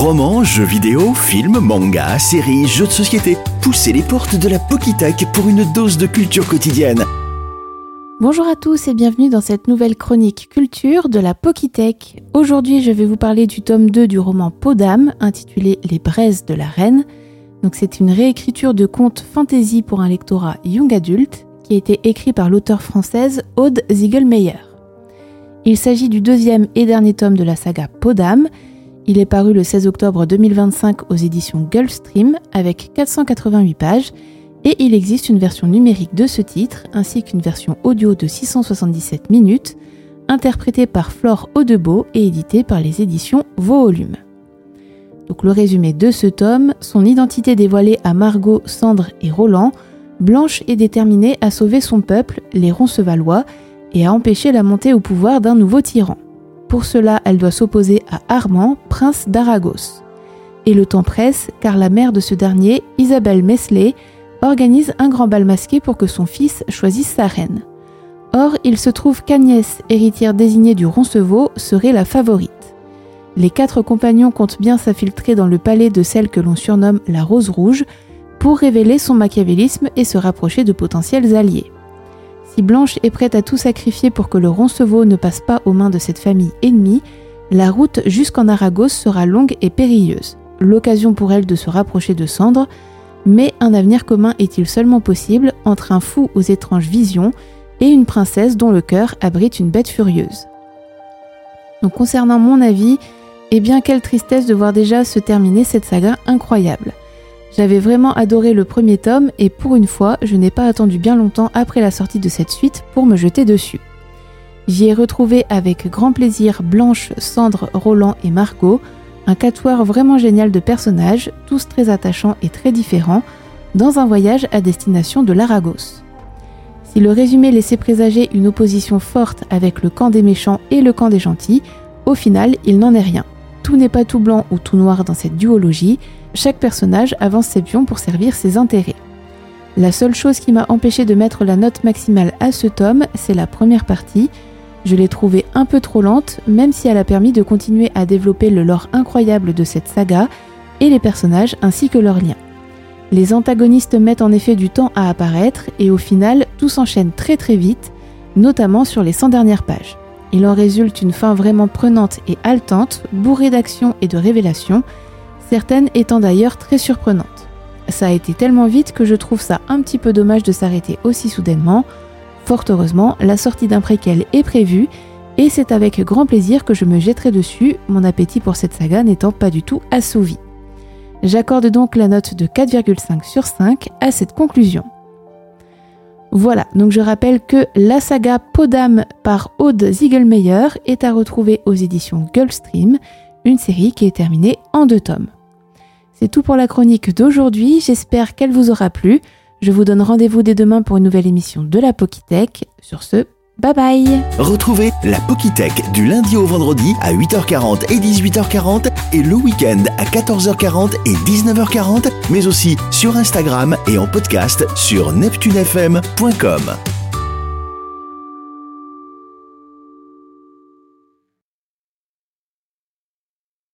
Romans, jeux vidéo, films, mangas, séries, jeux de société. Poussez les portes de la Pokitech pour une dose de culture quotidienne. Bonjour à tous et bienvenue dans cette nouvelle chronique culture de la Pokitech. Aujourd'hui, je vais vous parler du tome 2 du roman Peau d'âme, intitulé Les braises de la reine. Donc c'est une réécriture de contes fantasy pour un lectorat young adulte qui a été écrit par l'auteure française Aude Ziegelmeyer. Il s'agit du deuxième et dernier tome de la saga Peau d'âme. Il est paru le 16 octobre 2025 aux éditions Gulfstream avec 488 pages et il existe une version numérique de ce titre ainsi qu'une version audio de 677 minutes interprétée par Flore Audebeau et éditée par les éditions Vauvolume. Donc le résumé de ce tome, son identité dévoilée à Margot, Sandre et Roland, Blanche est déterminée à sauver son peuple, les Roncevallois, et à empêcher la montée au pouvoir d'un nouveau tyran. Pour cela, elle doit s'opposer à Armand, prince d'Aragos. Et le temps presse, car la mère de ce dernier, Isabelle Meslay, organise un grand bal masqué pour que son fils choisisse sa reine. Or, il se trouve qu'Agnès, héritière désignée du Roncevaux, serait la favorite. Les 4 compagnons comptent bien s'infiltrer dans le palais de celle que l'on surnomme la Rose Rouge, pour révéler son machiavélisme et se rapprocher de potentiels alliés. Si Blanche est prête à tout sacrifier pour que le Roncevaux ne passe pas aux mains de cette famille ennemie, la route jusqu'en Aragos sera longue et périlleuse. L'occasion pour elle de se rapprocher de Sandre, mais un avenir commun est-il seulement possible entre un fou aux étranges visions et une princesse dont le cœur abrite une bête furieuse. Donc concernant mon avis, eh bien quelle tristesse de voir déjà se terminer cette saga incroyable. J'avais vraiment adoré le premier tome et pour une fois, je n'ai pas attendu bien longtemps après la sortie de cette suite pour me jeter dessus. J'y ai retrouvé avec grand plaisir Blanche, Sandre, Roland et Margot, un quatuor vraiment génial de personnages, tous très attachants et très différents, dans un voyage à destination de l'Aragos. Si le résumé laissait présager une opposition forte avec le camp des méchants et le camp des gentils, au final, il n'en est rien. Tout n'est pas tout blanc ou tout noir dans cette duologie, chaque personnage avance ses pions pour servir ses intérêts. La seule chose qui m'a empêché de mettre la note maximale à ce tome, c'est la première partie. Je l'ai trouvée un peu trop lente, même si elle a permis de continuer à développer le lore incroyable de cette saga et les personnages ainsi que leurs liens. Les antagonistes mettent en effet du temps à apparaître et au final, tout s'enchaîne très très vite, notamment sur les 100 dernières pages. Il en résulte une fin vraiment prenante et haletante, bourrée d'action et de révélations, certaines étant d'ailleurs très surprenantes. Ça a été tellement vite que je trouve ça un petit peu dommage de s'arrêter aussi soudainement. Fort heureusement, la sortie d'un préquel est prévue et c'est avec grand plaisir que je me jetterai dessus, mon appétit pour cette saga n'étant pas du tout assouvi. J'accorde donc la note de 4,5 sur 5 à cette conclusion. Voilà, donc je rappelle que la saga Peau d'âme par Aude Ziegelmeyer est à retrouver aux éditions Gulfstream, une série qui est terminée en 2 tomes. C'est tout pour la chronique d'aujourd'hui, j'espère qu'elle vous aura plu. Je vous donne rendez-vous dès demain pour une nouvelle émission de la Pokitech. Sur ce, bye bye. Retrouvez la Pokitech du lundi au vendredi à 8h40 et 18h40 et le week-end à 14h40 et 19h40, mais aussi sur Instagram et en podcast sur neptunefm.com.